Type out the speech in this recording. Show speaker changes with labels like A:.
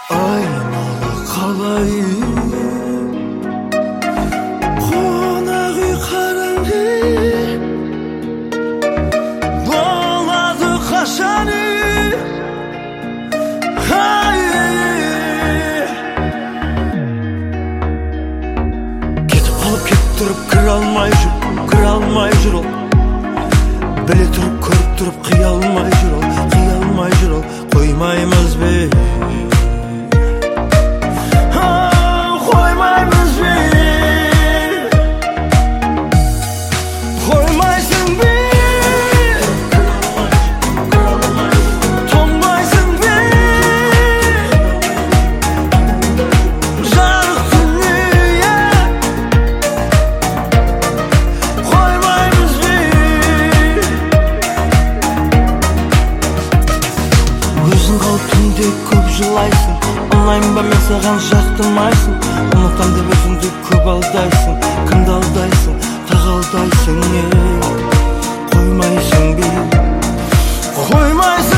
A: айнала қалай қонақ үй қараңғы болады қашан үй кетіп қалып кетіп тұрып кіре алмай жүр ол біле тұрып көріп тұрып қия алмай жүр ол қоймаймыз бе қоймаймыз бе қоймайсың бе тоңбайсың бе жарық дүние қоймаймыз бе өзің қалып түнде көп жылайсың ұнаймын ба мен саған жақтырмайсың ұмытам деп өзіңді көп алдайсың кімді алдайсың тағы алдайсың қоймайсың бе қоймайсың